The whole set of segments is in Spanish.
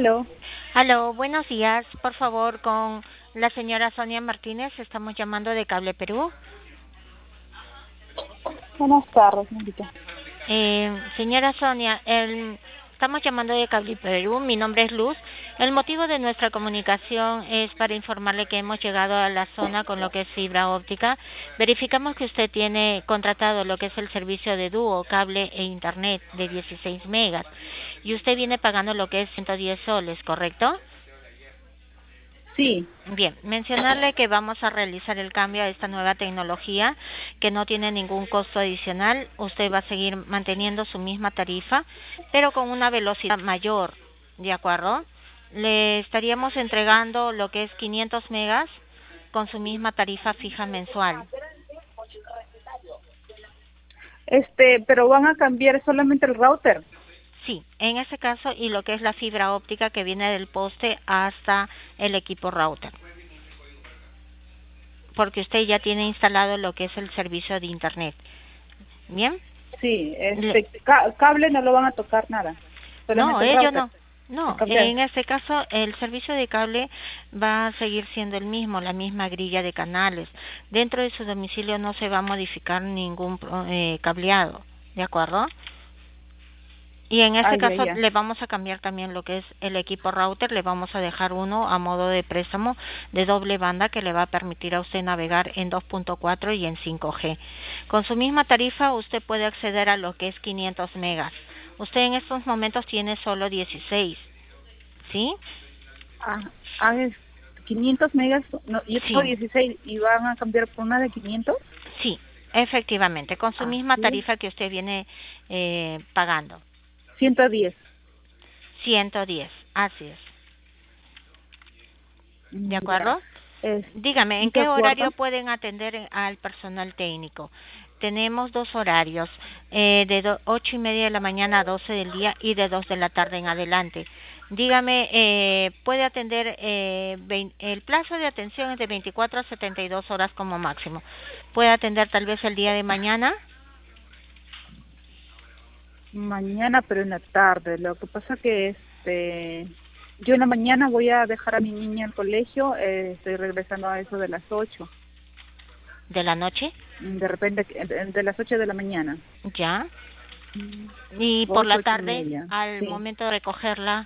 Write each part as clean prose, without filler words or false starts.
Aló, Aló, buenos días. Por favor, con la señora Sonia Martínez. Estamos llamando de Cable Perú. buenas tardes, señorita. Señora Sonia, estamos llamando de Cable Perú. Mi nombre es Luz. El motivo de nuestra comunicación es para informarle que hemos llegado a la zona con lo que es fibra óptica. Verificamos que usted tiene contratado lo que es el servicio de dúo, cable e internet de 16 megas. Y usted viene pagando lo que es 110 soles, ¿correcto? Sí, Bien, mencionarle que vamos a realizar el cambio a esta nueva tecnología que no tiene ningún costo adicional. Usted va a seguir manteniendo su misma tarifa, pero con una velocidad mayor, ¿de acuerdo? Le estaríamos entregando lo que es 500 megas con su misma tarifa fija mensual. pero van a cambiar solamente el router. Sí, en ese caso y lo que es la fibra óptica que viene del poste hasta el equipo router, porque usted ya tiene instalado lo que es el servicio de internet. Bien. Sí, Le- cable no lo van a tocar nada, no, solamente el ello router. no. No, Cambiar. en este caso el servicio de cable va a seguir siendo el mismo, la misma grilla de canales. Dentro de su domicilio no se va a modificar ningún cableado, ¿de acuerdo? Y en Ah, este ya, caso ya. le vamos a cambiar también lo que es el equipo router, le vamos a dejar uno a modo de préstamo de doble banda que le va a permitir a usted navegar en 2.4 y en 5G. Con su misma tarifa usted puede acceder a lo que es 500 megas. Usted en estos momentos tiene solo 16, ¿sí? Ah, es 500 megas, no, yo tengo Sí, 16 y van a cambiar por una de 500. sí, efectivamente, con su Ah, misma sí, tarifa que usted viene pagando. 110. 110, así es. ¿De Ya. acuerdo? Es, Dígame, ¿en ¿de qué acuerdo? horario pueden atender al personal técnico? Tenemos dos horarios, de 8:30 de la mañana a 12 del día y de 2 de la tarde en adelante. Dígame, puede atender, el plazo de atención es de 24 a 72 horas como máximo. ¿Puede atender tal vez el día de mañana? Mañana, pero en la tarde. Lo que pasa que yo en la mañana voy a dejar a mi niña al colegio, estoy regresando a eso de las 8, ¿De la noche? de repente de las 8 de la mañana, Ya. Y por 8, la 8 y tarde, media, al sí. momento de recogerla.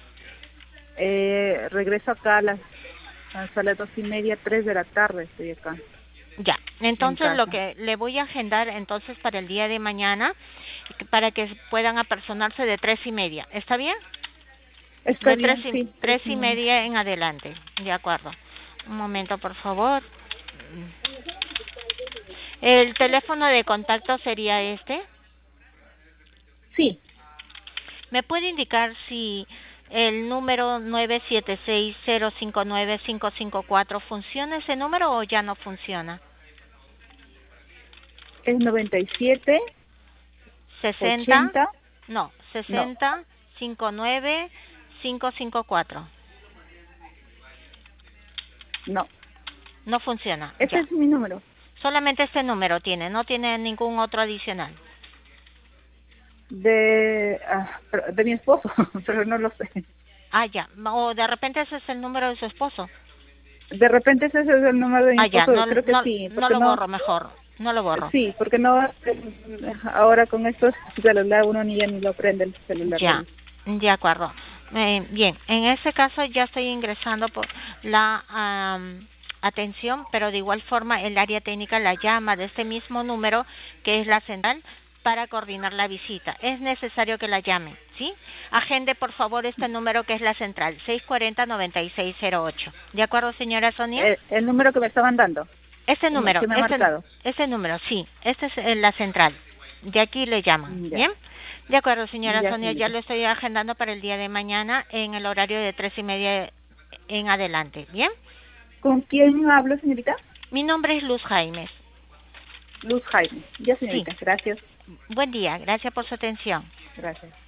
Regreso acá hasta las 2:30, 3 de la tarde estoy acá, Ya, en entonces lo casa. que le voy a agendar entonces para el día de mañana, para que puedan apersonarse de 3:30, ¿está bien? Está De tres bien, y, sí, 3 tres y y media. media en adelante, de acuerdo. Un momento, por favor. El teléfono de contacto sería este. Sí, ¿Me puede indicar si el número 976-059-554 funciona ese número o ya no funciona? es 97, 60, 80, no, no, 60 59 554. no, No funciona, ese ya. es mi número. Solamente este número tiene, no tiene ningún otro adicional. De mi esposo, pero no lo sé. Ah, ya. O de repente ese es el número de su esposo. De repente ese es el número de mi Ah, ya. esposo, No, creo que no, sí, no porque lo no, borro mejor. No lo borro. sí, porque no, ahora con estos celular uno ni ya ni lo prende el celular de Ya. él. De acuerdo. Bien, en ese caso ya estoy ingresando por la atención, pero de igual forma el área técnica la llama de este mismo número, que es la central, para coordinar la visita. Es necesario que la llamen, ¿sí? Agende, por favor, este número que es la central, 640-9608. ¿De acuerdo, señora Sonia? El número que me estaban dando, Este número, que me ha marcado. este número, sí, este es la central. De aquí le llaman, Ya, ¿bien? De acuerdo, señora ya, Sonia, ya señorita. lo estoy agendando para el día de mañana en el horario de 3:30 en adelante, ¿bien? ¿Con quién hablo, señorita? Mi nombre es Luz Jaimes. Luz Jaime. Ya, Sí, señorita. Gracias. buen día, gracias por su atención. Gracias.